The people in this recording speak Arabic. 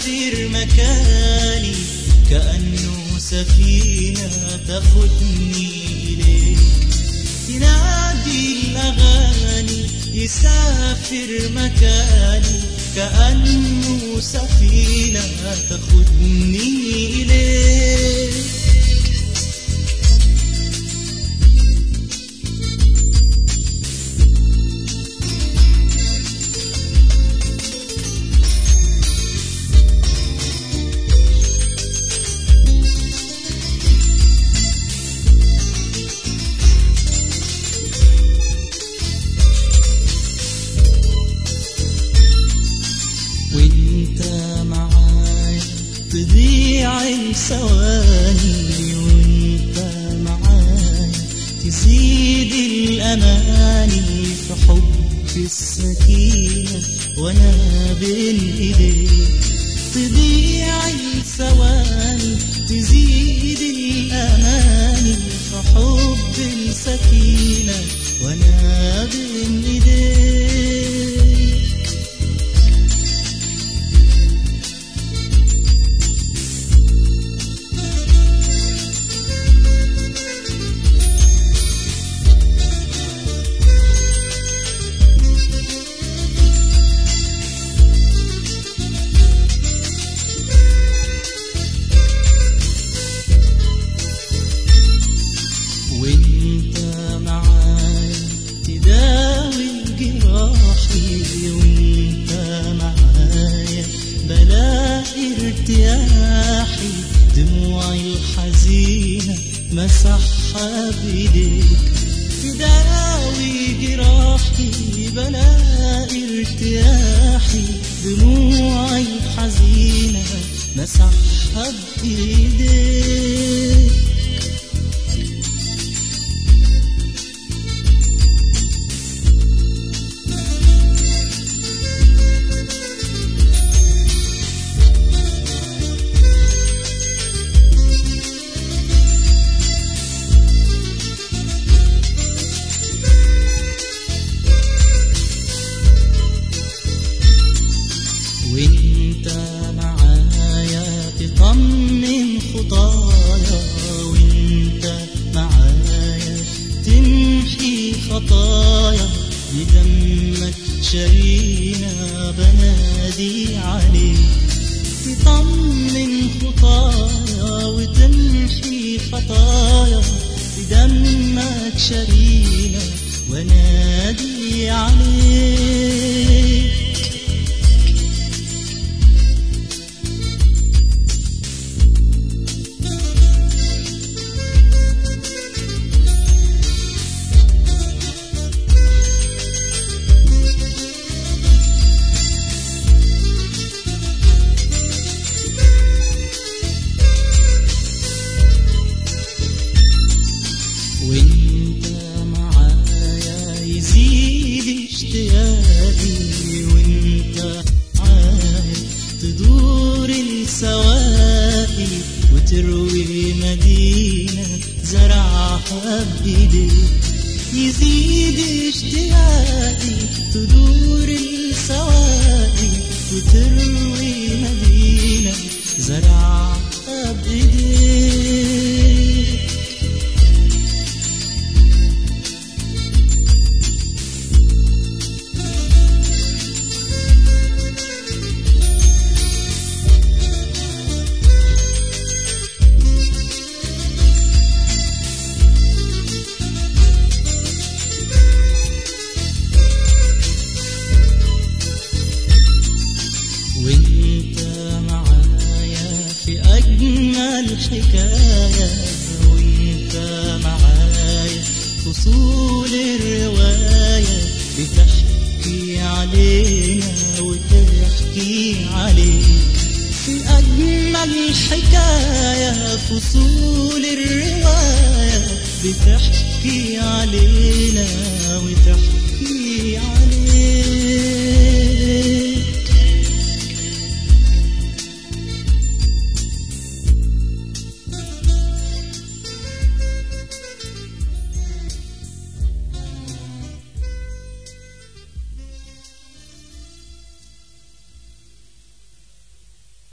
يسافر مكاني كأنه سفينة تاخدني إليه. تنادي الأغاني يسافر مكاني كأنه سفينة تاخدني إليه. وانت معايا تضيع الثواني، وانت معايا تزيد الأماني في حب السكينة وانا بين ايديك. تضيع الثواني تزيد الأماني في حب السكينة وانا بين ايديك. وانت معايا تداوي جراحي، وانت معايا بلاقي ارتياحي. دموعي الحزينة مسحها بايديك. تداوي جراحي بلاقي ارتياحي. دموعي الحزينة مسحها بايديك. وانت معايا تطمن خطايا، وانت معايا تمحي خطايا. بدمك شرينا بنادي عليك. تطمن خطايا وتمحي خطايا. بدمك شرينا ونادي عليك. وانت معايا يزيد اشتياقي، وانت معايا تدور السواقي وتروي مدينة زرعها بإيديك. يزيد اشتياقي تدور السواقي وتروي مدينة زرعها بإيديك. وانت معايا في أجمل حكاية، وانت معايا فصول الرواية بتحكي علينا وتحكي عليك. في أجمل حكاية فصول الرواية بتحكي علينا وتحكي عليك.